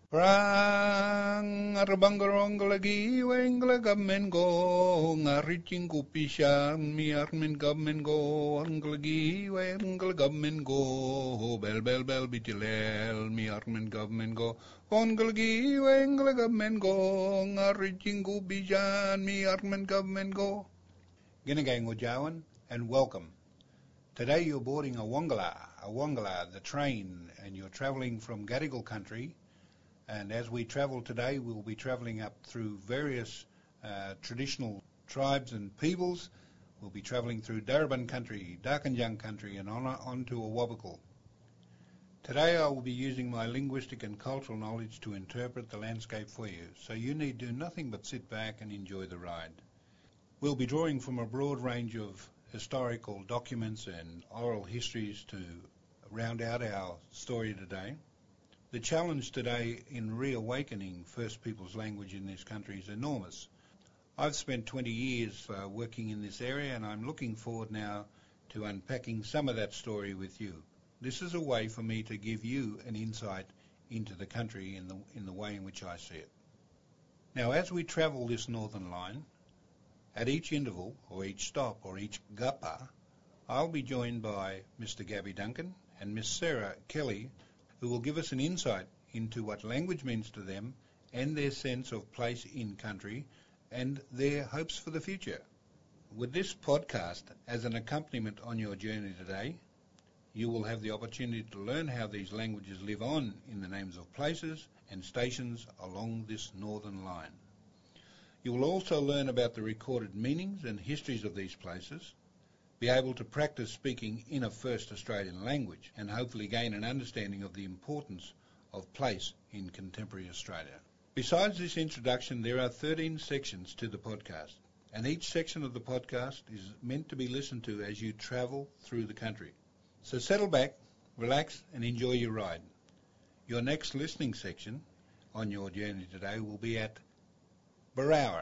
Prang arbangarong wengla gamen go ngariching kupisha mi armin gamen go anglagi wengla gamen go bel bel bel bitilel mi armin gamen go onglagi wengla gamen go ngariching kupisha mi armin gamen go. Ginagang Wajawan and welcome. Today you're boarding a Wongala, the train, and you're travelling from Gadigal country. And as we travel today, we'll be travelling up through various traditional tribes and peoples. We'll be travelling through Darebin country, Darkinjung country, and on to Awabakal. Today I will be using my linguistic and cultural knowledge to interpret the landscape for you, so you need do nothing but sit back and enjoy the ride. We'll be drawing from a broad range of historical documents and oral histories to round out our story today. The challenge today in reawakening First Peoples language in this country is enormous. I've spent 20 years working in this area, and I'm looking forward now to unpacking some of that story with you. This is a way for me to give you an insight into the country in the way in which I see it. Now, as we travel this northern line, at each interval, or each stop, or each gapa, I'll be joined by Mr. Gabby Duncan and Miss Sarah Kelly, who will give us an insight into what language means to them and their sense of place in country and their hopes for the future. With this podcast as an accompaniment on your journey today, you will have the opportunity to learn how these languages live on in the names of places and stations along this northern line. You will also learn about the recorded meanings and histories of these places, be able to practice speaking in a first Australian language, and hopefully gain an understanding of the importance of place in contemporary Australia. Besides this introduction, there are 13 sections to the podcast, and each section of the podcast is meant to be listened to as you travel through the country. So settle back, relax, and enjoy your ride. Your next listening section on your journey today will be at Barowra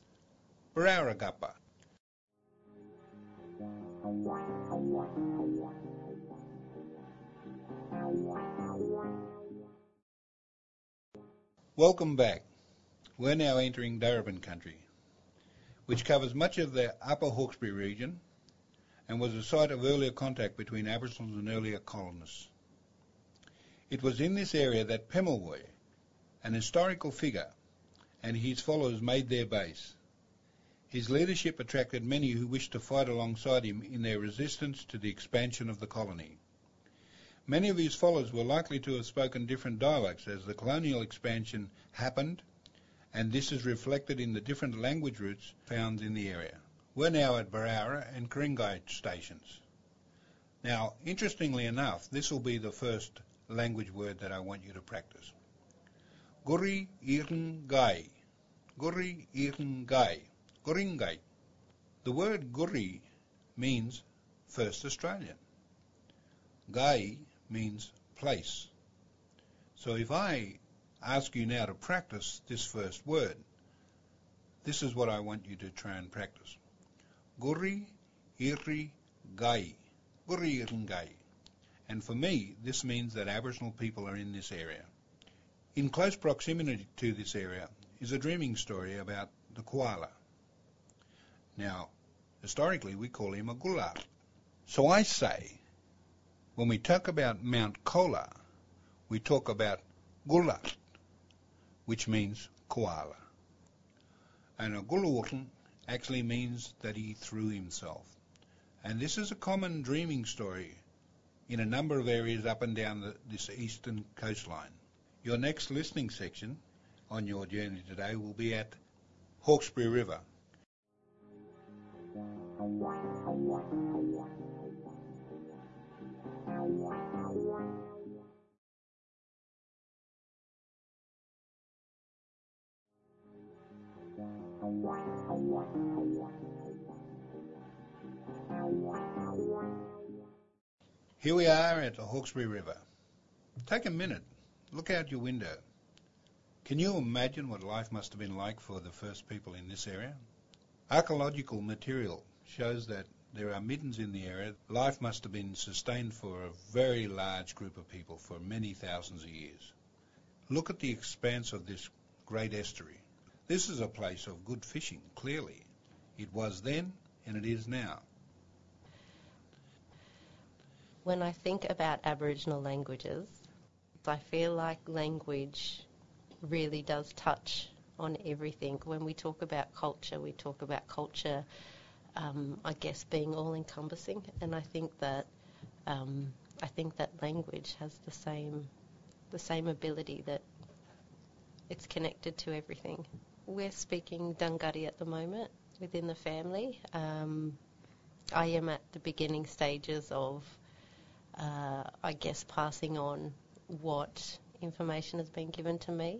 Gappa. Welcome back. We're now entering Darebin country, which covers much of the upper Hawkesbury region and was a site of earlier contact between Aboriginals and earlier colonists. It was in this area that Pemulwuy, an historical figure, and his followers made their base. His leadership attracted many who wished to fight alongside him in their resistance to the expansion of the colony. Many of his followers were likely to have spoken different dialects as the colonial expansion happened, and this is reflected in the different language roots found in the area. We're now at Barowra and Ku-ring-gai stations. Now, interestingly enough, this will be the first language word that I want you to practice. Ku-ring-gai. Ku-ring-gai. Ku-ring-gai. The word Guri means first Australian. Gai means place. So if I ask you now to practice this first word, this is what I want you to try and practice. Guri iri gai. Guri iri gai. And for me, this means that Aboriginal people are in this area. In close proximity to this area is a dreaming story about the koala. Now, historically, we call him a gular. So I say, when we talk about Mount Kola, we talk about gular, which means koala. And a gulurn actually means that he threw himself. And this is a common dreaming story in a number of areas up and down this eastern coastline. Your next listening section on your journey today will be at Hawkesbury River. Here we are at the Hawkesbury River. Take a minute, look out your window. Can you imagine what life must have been like for the first people in this area? Archaeological material shows that there are middens in the area. Life must have been sustained for a very large group of people for many thousands of years. Look at the expanse of this great estuary. This is a place of good fishing, clearly. It was then and it is now. When I think about Aboriginal languages, I feel like language really does touch on everything. When we talk about culture, I guess, being all-encompassing, and I think that language has the same ability, that it's connected to everything. We're speaking Dunghutti at the moment within the family. I am at the beginning stages of, I guess, passing on what information has been given to me.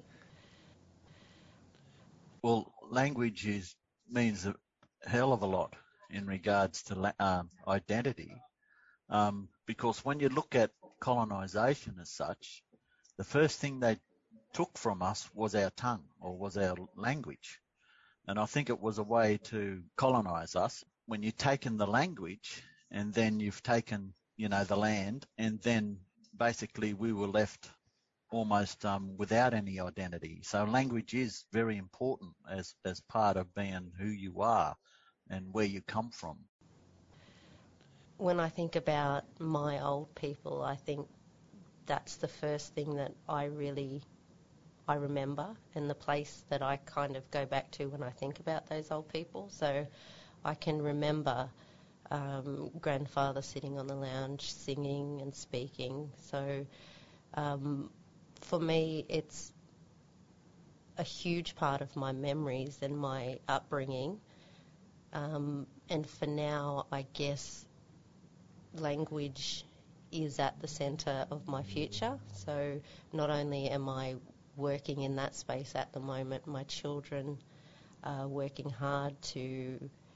Well, language means a hell of a lot in regards to identity, because when you look at colonisation as such, the first thing they took from us was our tongue, or was our language. And I think it was a way to colonise us. When you've taken the language and then you've taken, the land, and then basically we were left almost without any identity. So language is very important as part of being who you are and where you come from. When I think about my old people, I think that's the first thing that I remember, and the place that I kind of go back to when I think about those old people. So I can remember grandfather sitting on the lounge singing and speaking. So for me, it's a huge part of my memories and my upbringing. And for now, I guess language is at the centre of my future. So not only am I working in that space at the moment, my children are working hard to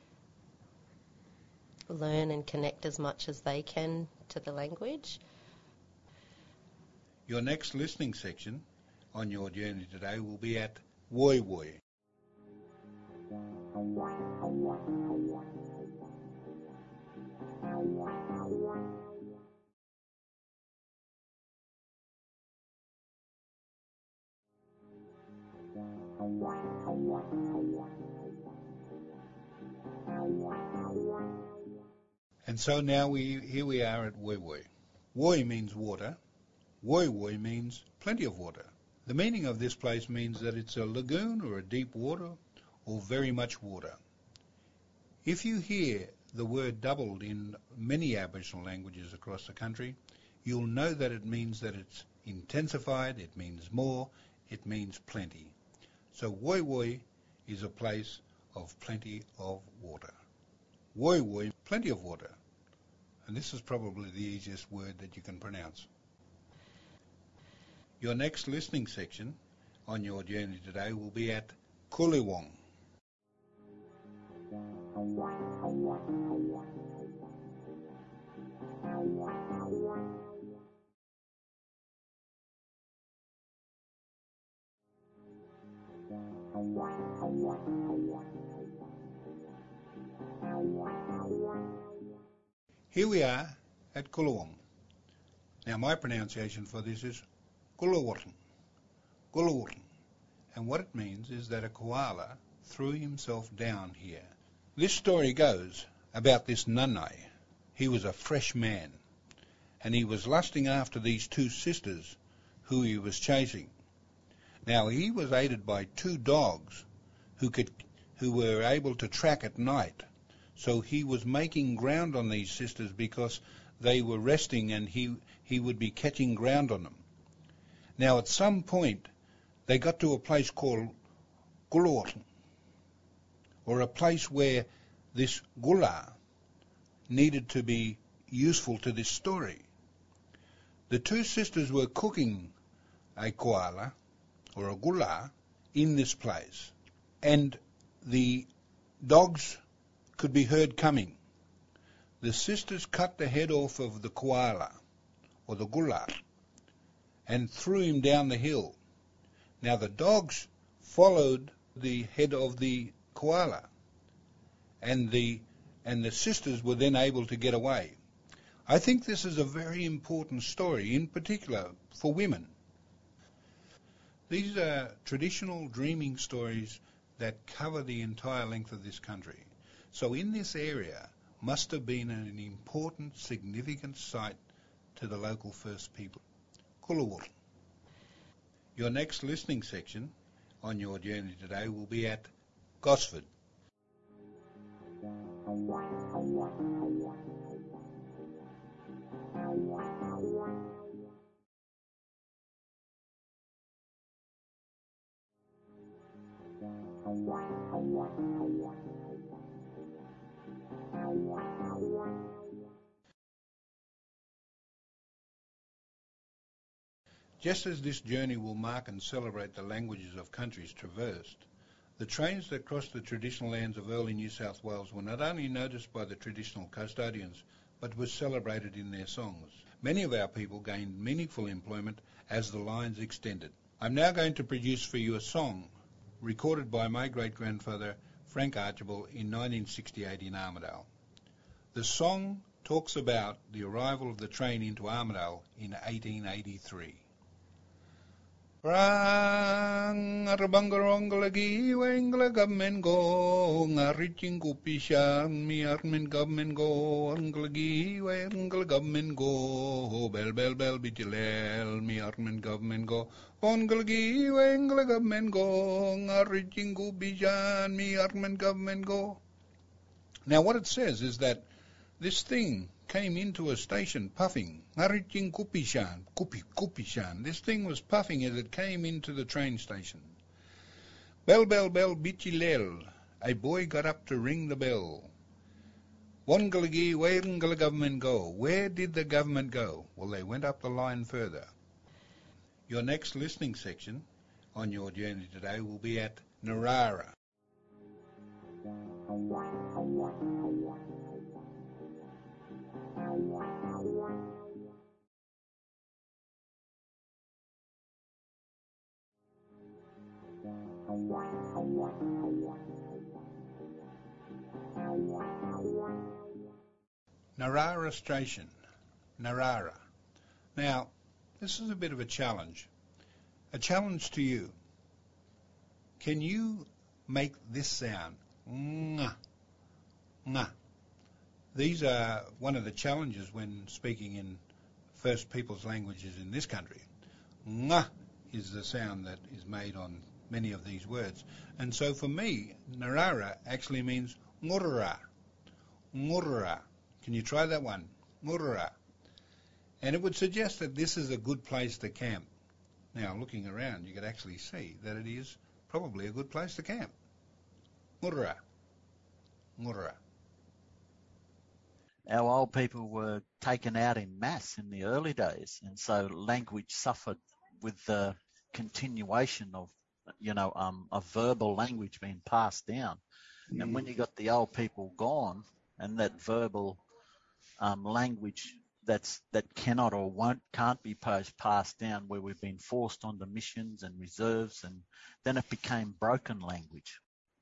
learn and connect as much as they can to the language. Your next listening section on your journey today will be at Woy Woy. And so now here we are at Woy Woy. Woy means water. Woy Woy means plenty of water. The meaning of this place means that it's a lagoon or a deep water or very much water. If you hear the word doubled in many Aboriginal languages across the country, you'll know that it means that it's intensified, it means more, it means plenty. So Woy Woy is a place of plenty of water. Woy Woy, plenty of water. And this is probably the easiest word that you can pronounce. Your next listening section on your journey today will be at Kuliwong. Here we are at Kuliwong. Now my pronunciation for this is Gulawurrn, Gulawurrn, and what it means is that a koala threw himself down here. This story goes about this Nanai. He was a fresh man, and he was lusting after these two sisters who he was chasing. Now he was aided by two dogs who were able to track at night. So he was making ground on these sisters because they were resting, and he would be catching ground on them. Now at some point they got to a place called Gulawurrn, or a place where this gula needed to be useful to this story. The two sisters were cooking a koala, or a gula, in this place, and the dogs could be heard coming. The sisters cut the head off of the koala, or the gula, and threw him down the hill. Now the dogs followed the head of the koala, and the sisters were then able to get away. I think this is a very important story, in particular for women. These are traditional dreaming stories that cover the entire length of this country. So in this area must have been an important, significant site to the local First people. Kulawur. Your next listening section on your journey today will be at Gosford. Just as this journey will mark and celebrate the languages of countries traversed, the trains that crossed the traditional lands of early New South Wales were not only noticed by the traditional custodians, but were celebrated in their songs. Many of our people gained meaningful employment as the lines extended. I'm now going to produce for you a song recorded by my great-grandfather Frank Archibald in 1968 in Armidale. The song talks about the arrival of the train into Armidale in 1883. Rang arbangarongolagi wengla government go ngariching kupisha mi armin government go anglagi wengla government go bell bell bell bitilel mi armin government go onglagi wengla government go ngariching kupisha mi armin government go. Now what it says is that this thing came into a station puffing. Ngariching kupishan, kupishan. This thing was puffing as it came into the train station. Bell, bell, bell, bichilel. A boy got up to ring the bell. Wongalagi, where did the government go? Where did the government go? Well, they went up the line further. Your next listening section on your journey today will be at Narara. Narara Station. Narara. Now, this is a bit of a challenge. A challenge to you. Can you make this sound? Nga. Nga. These are one of the challenges when speaking in First Peoples languages in this country. Nga is the sound that is made on many of these words. And so for me, Narara actually means ngurra. Ngurra. Can you try that one? Ngurra. And it would suggest that this is a good place to camp. Now, looking around, you could actually see that it is probably a good place to camp. Ngurra. Ngurra. Our old people were taken out in mass in the early days, and so language suffered with the continuation of, a verbal language being passed down. And when you got the old people gone, and that verbal language that cannot or can't be passed down, where we've been forced onto missions and reserves, and then it became broken language.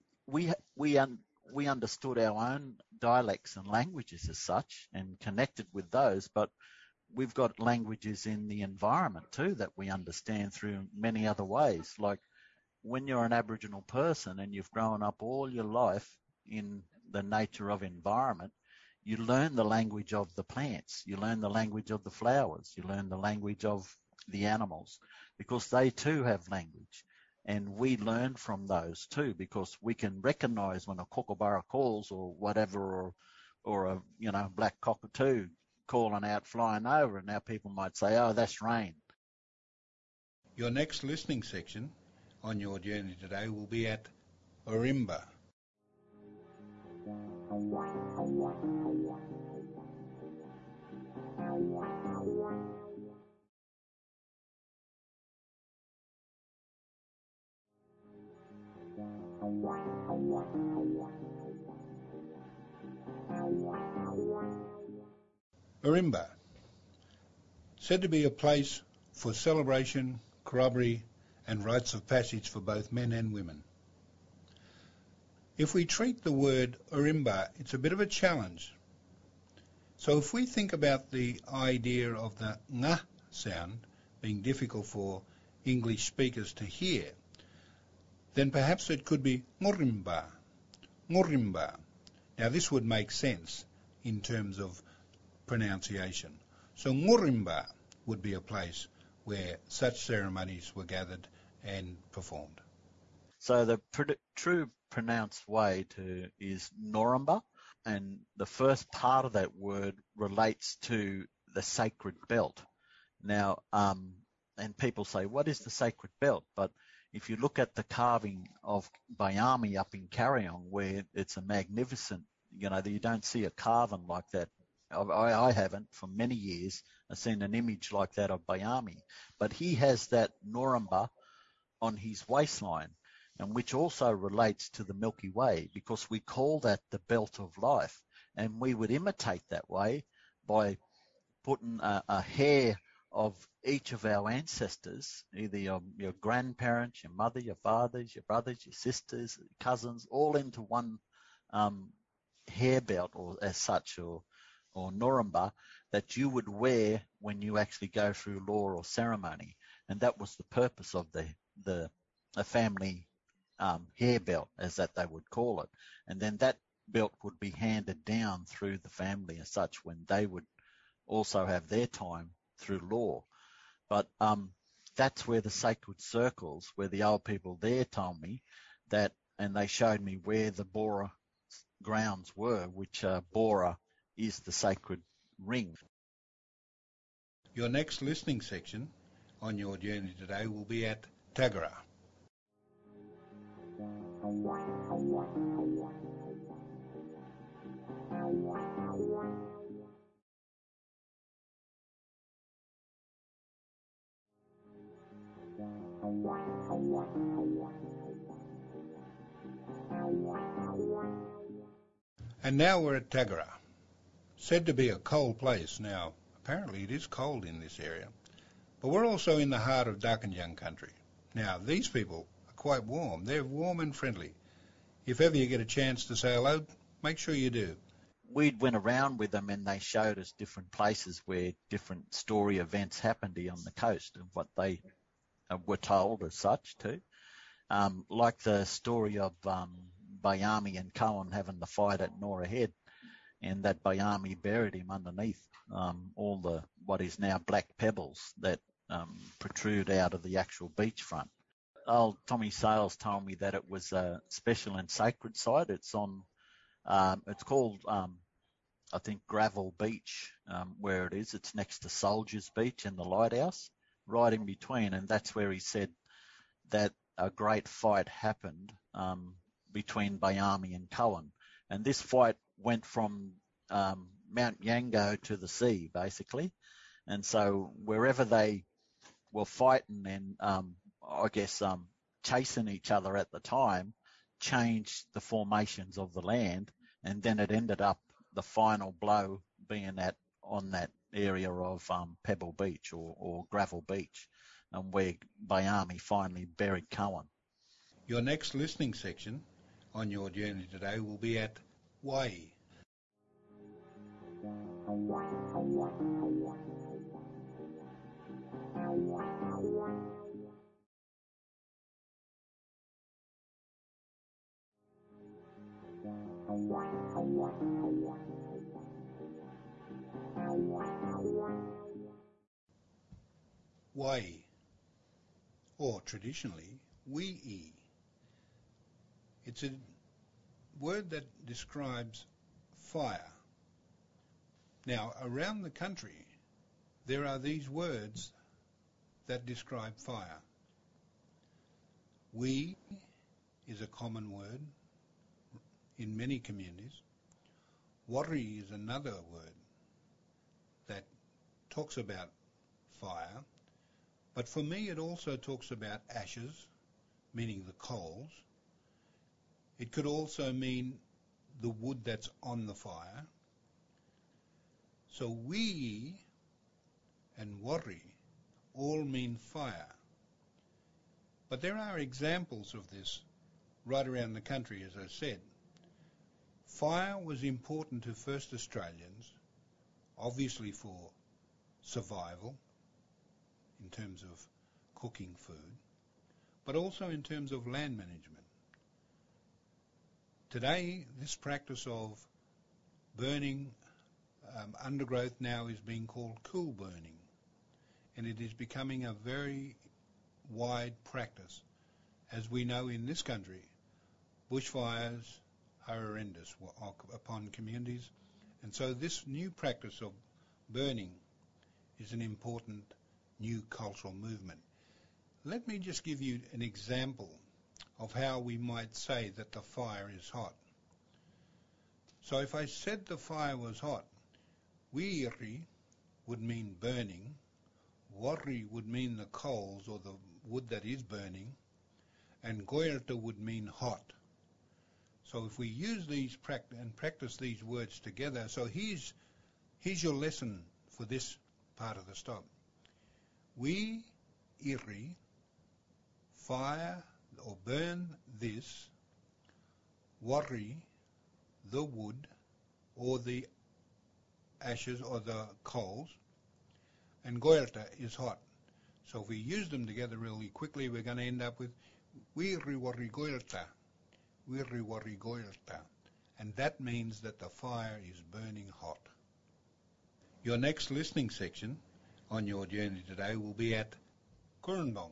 We understood our own dialects and languages as such and connected with those, but we've got languages in the environment too that we understand through many other ways. Like when you're an Aboriginal person and you've grown up all your life in the nature of environment, you learn the language of the plants, you learn the language of the flowers, you learn the language of the animals, because they too have language. And we learn from those too, because we can recognize when a kookaburra calls or whatever, or a black cockatoo calling out, flying over, and now people might say, oh, that's rain. Your next listening section on your journey today will be at Orimba. Orimba, said to be a place for celebration, corroboree and rites of passage for both men and women. If we treat the word Orimba, it's a bit of a challenge. So if we think about the idea of the nga sound being difficult for English speakers to hear, then perhaps it could be Ngurimba. Ngurimba. Now this would make sense in terms of pronunciation. So Ngurimba would be a place where such ceremonies were gathered and performed. So the true pronounced way is Norimba, and the first part of that word relates to the sacred belt. Now, and people say, what is the sacred belt? But if you look at the carving of Bayami up in Carryong, where it's a magnificent, you don't see a carving like that. I haven't for many years. I've seen an image like that of Bayami, but he has that Norimba on his waistline, and which also relates to the Milky Way, because we call that the belt of life, and we would imitate that way by putting a hair of each of our ancestors, either your grandparents, your mother, your fathers, your brothers, your sisters, cousins, all into one hair belt, or as such, or Norimba, that you would wear when you actually go through law or ceremony. And that was the purpose of the family hair belt, as that they would call it. And then that belt would be handed down through the family as such when they would also have their time through law. But that's where the sacred circles, where the old people there told me that, and they showed me where the Bora grounds were, which Bora is the sacred ring. Your next listening section on your journey today will be at Tagara. And now we're at Tagara, said to be a cold place. Now, apparently it is cold in this area, but we're also in the heart of Darkinjung country. Now, these people are quite warm. They're warm and friendly. If ever you get a chance to say hello, make sure you do. We went around with them and they showed us different places where different story events happened here on the coast, and what they were told as such too. Like the story of Bayami and Cohen having the fight at Nora Head, and that Bayami buried him underneath all the what is now black pebbles that protrude out of the actual beachfront. Old Tommy Sales told me that it was a special and sacred site. It's on, it's called, I think, Gravel Beach, where it is. It's next to Soldiers Beach and the Lighthouse, right in between. And that's where he said that a great fight happened between Bayami and Cohen. And this fight went from Mount Yango to the sea, basically. And so wherever they were fighting and I guess chasing each other at the time, changed the formations of the land, and then it ended up the final blow being on that area of Pebble Beach or Gravel Beach, and where Bayami finally buried Cohen. Your next listening section on your journey today will be at Wai. Wai, or traditionally, Wee. It's a word that describes fire. Now, around the country, there are these words that describe fire. We is a common word in many communities. Warri is another word that talks about fire, but for me it also talks about ashes, meaning the coals. It could also mean the wood that's on the fire. So we and Warri all mean fire. But there are examples of this right around the country, as I said. Fire was important to first Australians, obviously for survival, in terms of cooking food, but also in terms of land management. Today, this practice of burning undergrowth now is being called cool burning, and it is becoming a very wide practice. As we know in this country, bushfires are horrendous upon communities, and so this new practice of burning is an important new cultural movement. Let me just give you an example of how we might say that the fire is hot. So if I said the fire was hot, wiri would mean burning, wari would mean the coals or the wood that is burning, and goirta would mean hot. So if we use these practice these words together, so here's your lesson for this part of the stop. We iri, fire or burn this, wari, the wood or the ashes or the coals, and goirta is hot. So if we use them together really quickly, we're going to end up with wiri wari goirta, wiri wari goirta, and that means that the fire is burning hot. Your next listening section on your journey today will be at Kurrambong.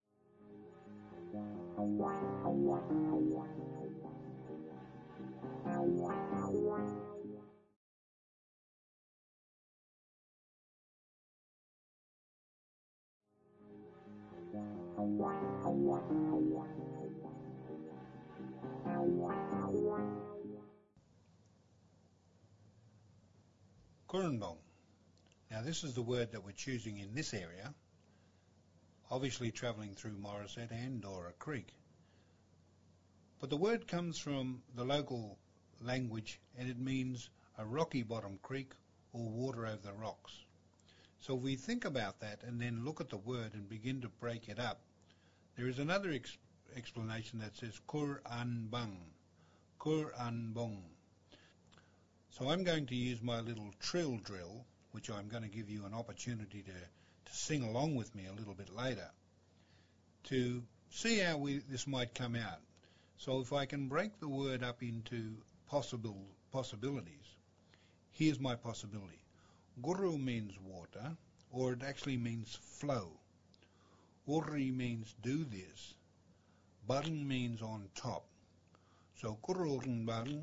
Kurrambong. Now this is the word that we're choosing in this area, obviously travelling through Morisset and Dora Creek. But the word comes from the local language and it means a rocky bottom creek or water over the rocks. So if we think about that and then look at the word and begin to break it up, there is another explanation that says Kurrambong, Kurrambong. So I'm going to use my little trill drill, which I'm going to give you an opportunity to sing along with me a little bit later, to see how this might come out. So if I can break the word up into possibilities, here's my possibility. Guru means water, or it actually means flow. Uri means do this. Barn means on top. So Kurrambong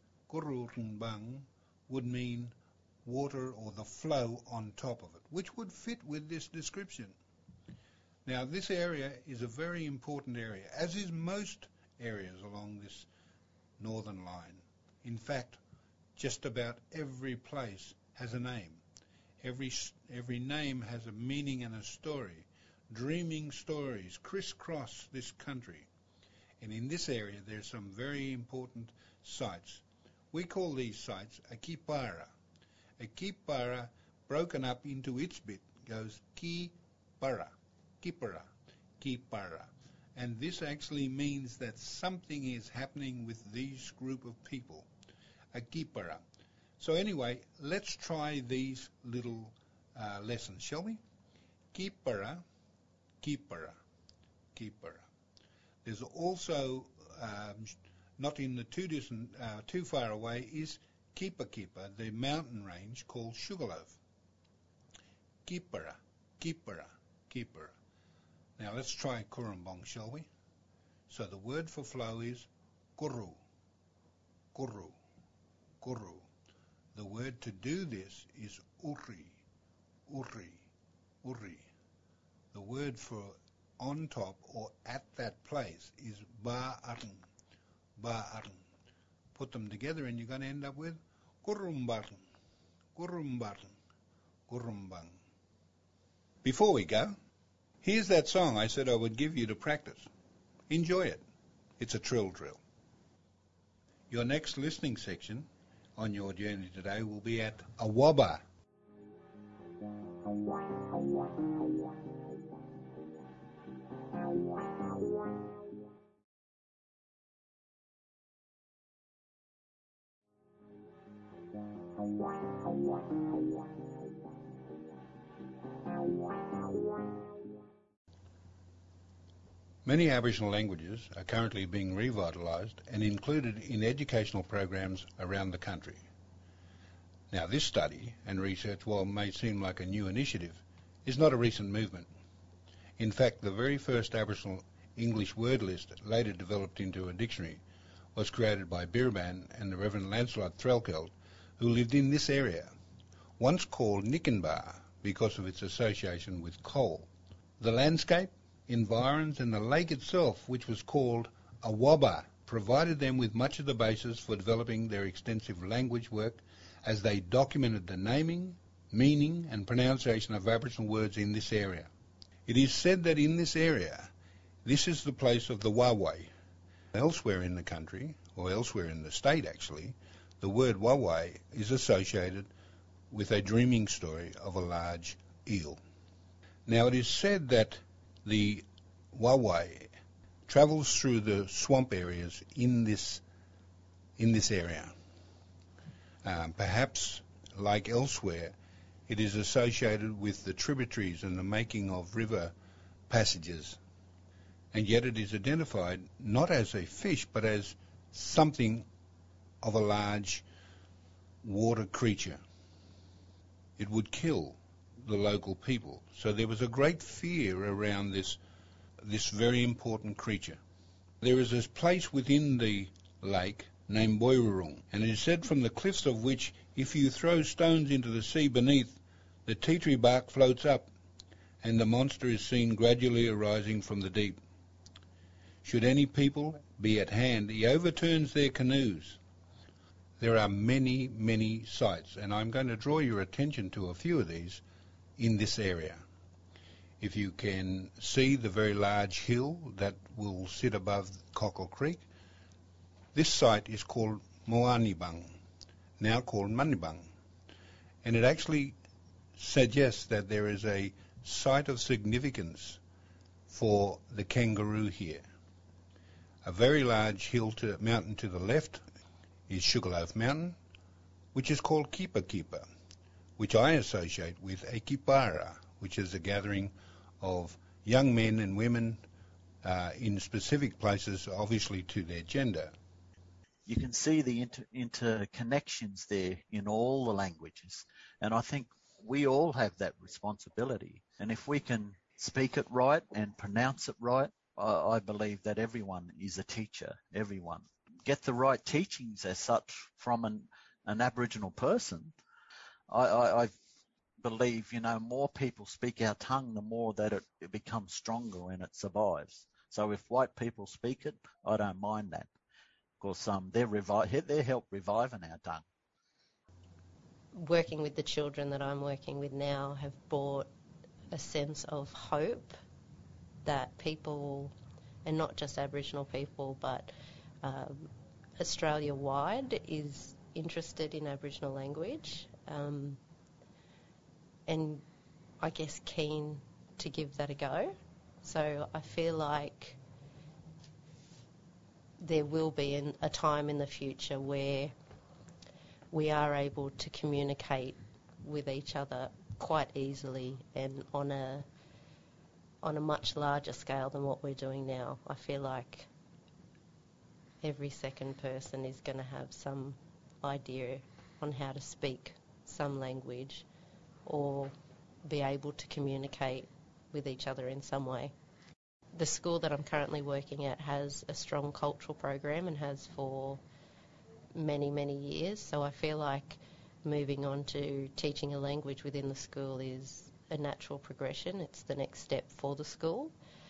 would mean water or the flow on top of it, which would fit with this description. Now this area is a very important area, as is most areas along this northern line. In fact, just about every place has a name. Every name has a meaning and a story. Dreaming stories crisscross this country. And in this area there's some very important sites. We call these sites a kipara. A kipara broken up into its bit goes kipara, kipara, kipara. And this actually means that something is happening with these group of people, a kipara. So anyway, let's try these little lessons, shall we? Kipara, kipara, kipara. There's also, not in the too far away, is Kipa Kipa, the mountain range called Sugarloaf. Kipara, kipara, kipara. Now let's try Kurrambong, shall we? So the word for flow is kuru, kuru, kuru. The word to do this is uri, uri, uri. The word for on top or at that place is ba'arn, ba'arn. Put them together and you're going to end up with Kurrambong, Kurrambong, Kurrambong. Before we go, here's that song I said I would give you to practice. Enjoy it. It's a trill drill. Your next listening section on your journey today will be at Awaba. Many Aboriginal languages are currently being revitalised and included in educational programs around the country. Now, this study and research, while it may seem like a new initiative, is not a recent movement. In fact, the very first Aboriginal English word list, later developed into a dictionary, was created by Birban and the Reverend Lancelot Threlkeld, who lived in this area, once called Nikenbar because of its association with coal. The landscape, environs and the lake itself, which was called Awaba, provided them with much of the basis for developing their extensive language work as they documented the naming, meaning and pronunciation of Aboriginal words in this area. It is said that in this area, this is the place of the Wawe. Elsewhere in the country, or elsewhere in the state actually, the word Wawe is associated with a dreaming story of a large eel. Now it is said that the Wawe travels through the swamp areas in this area. Perhaps, like elsewhere, it is associated with the tributaries and the making of river passages. And yet it is identified not as a fish, but as something of a large water creature. It would kill the local people. So there was a great fear around this very important creature. There is this place within the lake named Boirurung, and it is said from the cliffs of which, if you throw stones into the sea beneath, the tea tree bark floats up, and the monster is seen gradually arising from the deep. Should any people be at hand, he overturns their canoes. There are many, many sites, and I'm going to draw your attention to a few of these in this area. If you can see the very large hill that will sit above Cockle Creek, this site is called Moanibang, now called Manibang, and it actually suggests that there is a site of significance for the kangaroo here. A very large mountain to the left is Sugarloaf Mountain, which is called Keeper Keeper, which I associate with a kipara, which is a gathering of young men and women in specific places, obviously to their gender. You can see the interconnections there in all the languages, and I think we all have that responsibility. And if we can speak it right and pronounce it right, I believe that everyone is a teacher, everyone. Get the right teachings as such from an Aboriginal person. I believe, more people speak our tongue, the more that it becomes stronger and it survives. So if white people speak it, I don't mind that. Of course, they help reviving our tongue. Working with the children that I'm working with now have brought a sense of hope that people, and not just Aboriginal people, but Australia-wide, is interested in Aboriginal language, and I guess keen to give that a go. So I feel like there will be a time in the future where we are able to communicate with each other quite easily and on a much larger scale than what we're doing now. I feel like every second person is going to have some idea on how to speak some language or be able to communicate with each other in some way. The school that I'm currently working at has a strong cultural program and has for many, many years, so I feel like moving on to teaching a language within the school is a natural progression. It's the next step for the school.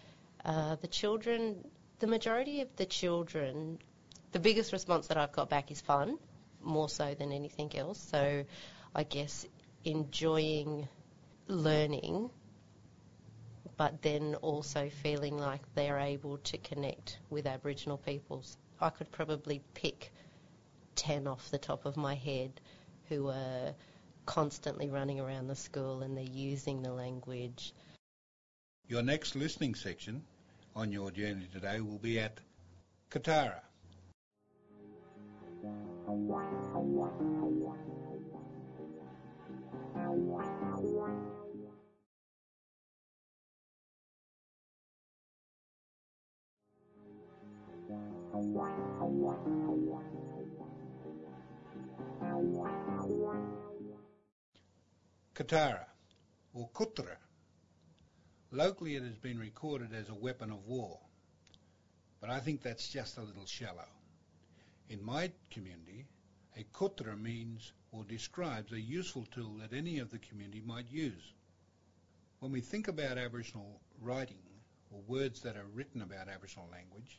The majority of the children, the biggest response that I've got back is fun, more so than anything else. So I guess enjoying learning, but then also feeling like they're able to connect with Aboriginal peoples. I could probably pick 10 off the top of my head who are constantly running around the school and they're using the language. Your next listening section on your journey today will be at Katara. Katara, or kutra. Locally it has been recorded as a weapon of war, but I think that's just a little shallow. In my community, a kutra means or describes a useful tool that any of the community might use. When we think about Aboriginal writing, or words that are written about Aboriginal language,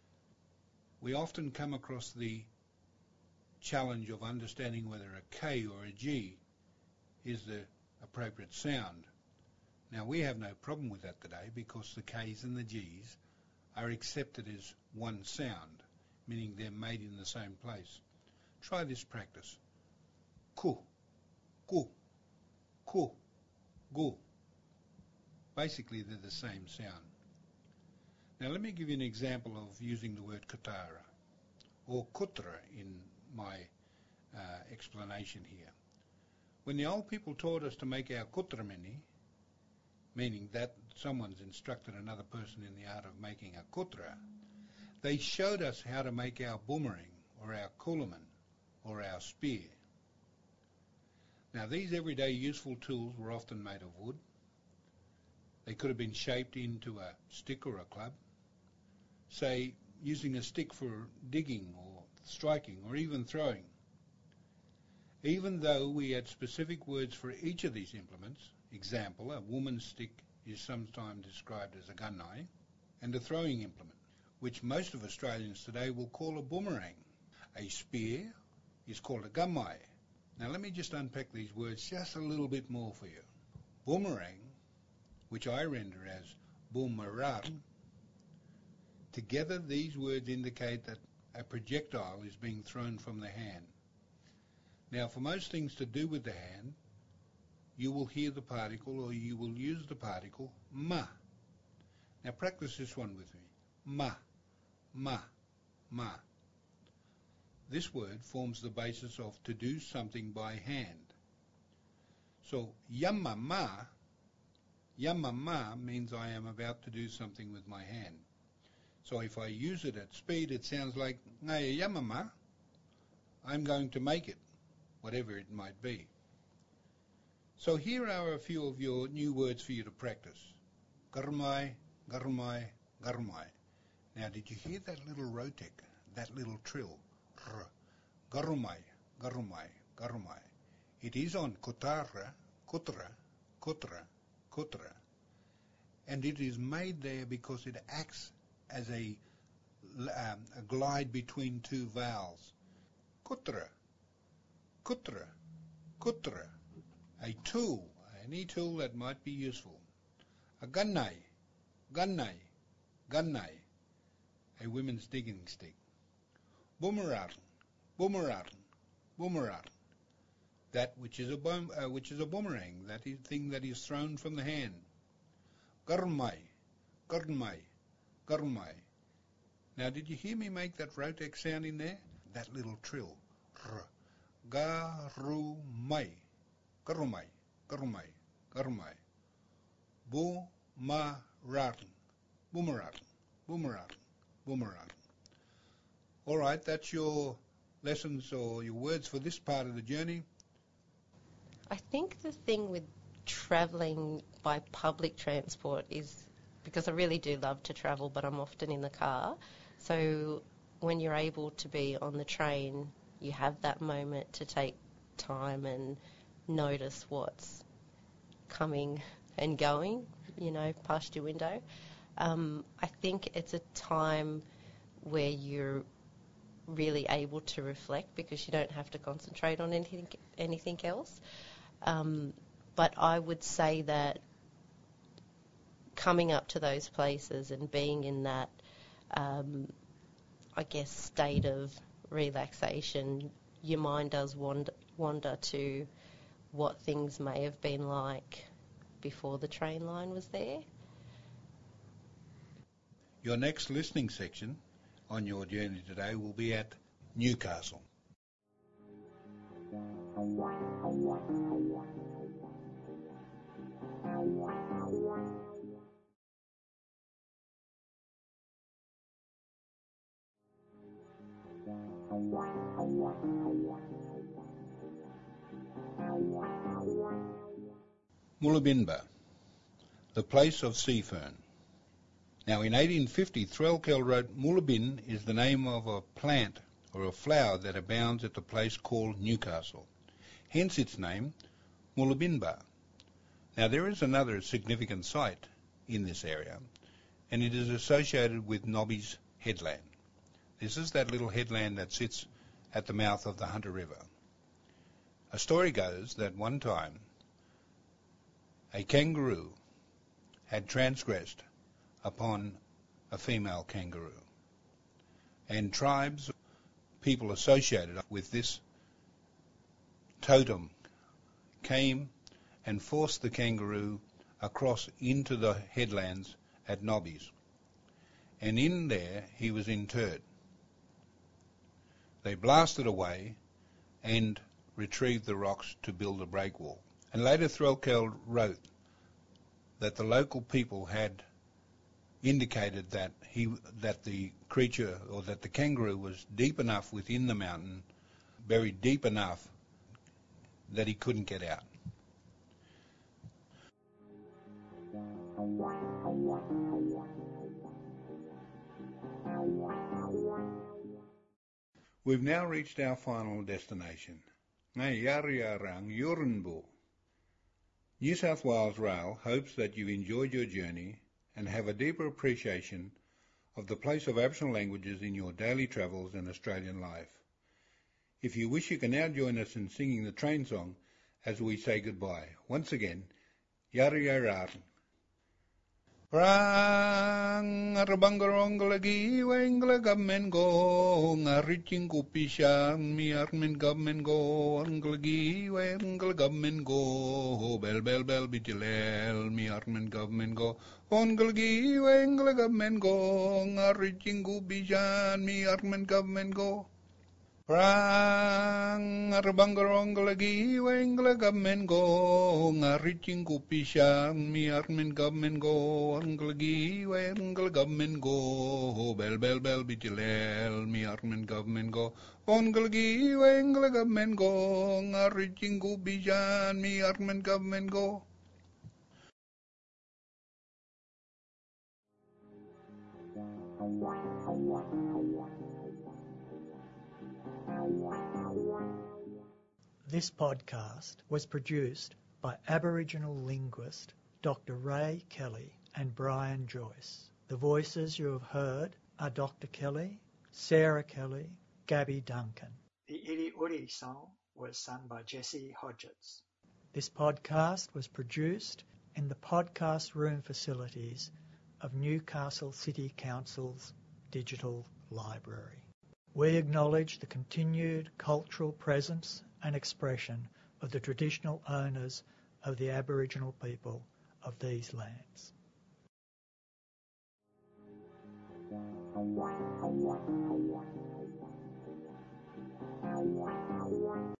we often come across the challenge of understanding whether a K or a G is the appropriate sound. Now, we have no problem with that today because the Ks and the Gs are accepted as one sound, meaning they're made in the same place. Try this practice. Ku, ku, ku, gu. Basically, they're the same sound. Now, let me give you an example of using the word Katara, or kutra in my explanation here. When the old people taught us to make our kutrameni, meaning that someone's instructed another person in the art of making a kutra, they showed us how to make our boomerang, or our kulaman, or our spear. Now, these everyday useful tools were often made of wood. They could have been shaped into a stick or a club, say using a stick for digging or striking or even throwing. Even though we had specific words for each of these implements, example, a woman's stick is sometimes described as a gunai, and a throwing implement, which most of Australians today will call a boomerang. A spear is called a gamai. Now let me just unpack these words just a little bit more for you. Boomerang, which I render as boomerang, together these words indicate that a projectile is being thrown from the hand. Now, for most things to do with the hand, you will hear the particle, or you will use the particle ma. Now practice this one with me. Ma, ma, ma. This word forms the basis of to do something by hand. So yamma ma means I am about to do something with my hand. So if I use it at speed, it sounds like ngaya yamma ma, I'm going to make it, whatever it might be. So here are a few of your new words for you to practice. Garmai, garmai, garmai. Now, did you hear that little rotek, that little trill? Garumai, garumai, garumai. It is on kotara, kutra, kutra, kutra. And it is made there because it acts as a glide between two vowels. Kutra, kutra, kutra. A tool, any tool that might be useful. A gunnai, gunnai, gunnai. A women's digging stick. Boomerang, boomerang, boomerang. That which is a boomerang, that is thing that is thrown from the hand. Garmai, garmai, garmai. Now, did you hear me make that rotek sound in there? That little trill. Garumai, garumai, garumai, garumai. Boomerang, boomerang, boomerang, boomerang. All right, that's your lessons or your words for this part of the journey. I think the thing with travelling by public transport is, because I really do love to travel, but I'm often in the car. So when you're able to be on the train, you have that moment to take time and notice what's coming and going, past your window. I think it's a time where you're really able to reflect because you don't have to concentrate on anything else. But I would say that coming up to those places and being in that, state of relaxation, your mind does wander to what things may have been like before the train line was there. Your next listening section on your journey today will be at Newcastle. Moolabinba, the place of sea fern. Now in 1850 Threlkeld wrote, Moolabin is the name of a plant or a flower that abounds at the place called Newcastle. Hence its name, Moolabinba. Now there is another significant site in this area, and it is associated with Nobby's Headland. This is that little headland that sits at the mouth of the Hunter River. A story goes that one time a kangaroo had transgressed upon a female kangaroo, and tribes, people associated with this totem, came and forced the kangaroo across into the headlands at Nobby's, and in there he was interred. They blasted away and retrieved the rocks to build a breakwall. And later Threlkeld wrote that the local people had indicated that the creature, or that the kangaroo, was deep enough within the mountain, buried deep enough that he couldn't get out. We've now reached our final destination, Ngayariyarang Yurinbu. New South Wales Rail hopes that you've enjoyed your journey and have a deeper appreciation of the place of Aboriginal languages in your daily travels and Australian life. If you wish, you can now join us in singing the train song as we say goodbye. Once again, Yariyarang. Rang arbangarongalagi wengla gamen go ngariching kupisha mi armen gamen go anglagi wengla gamen go bel bel bel bitilel mi armen gamen go ongalagi wengla gamen go ngariching kupisha mi armen gamen go. Rang arbangarongalagi wengla gamen go ngariching kupisha mi armen gamen go anglagi wengla gamen go bel bel bel bitilel mi armen gamen go ongalagi wengla gamen go ngariching kupisha mi armen gamen go. This podcast was produced by Aboriginal linguist Dr. Ray Kelly and Brian Joyce. The voices you have heard are Dr. Kelly, Sarah Kelly, Gabby Duncan. The Iri Uri song was sung by Jesse Hodgetts. This podcast was produced in the podcast room facilities of Newcastle City Council's Digital Library. We acknowledge the continued cultural presence and expression of the traditional owners of the Aboriginal people of these lands.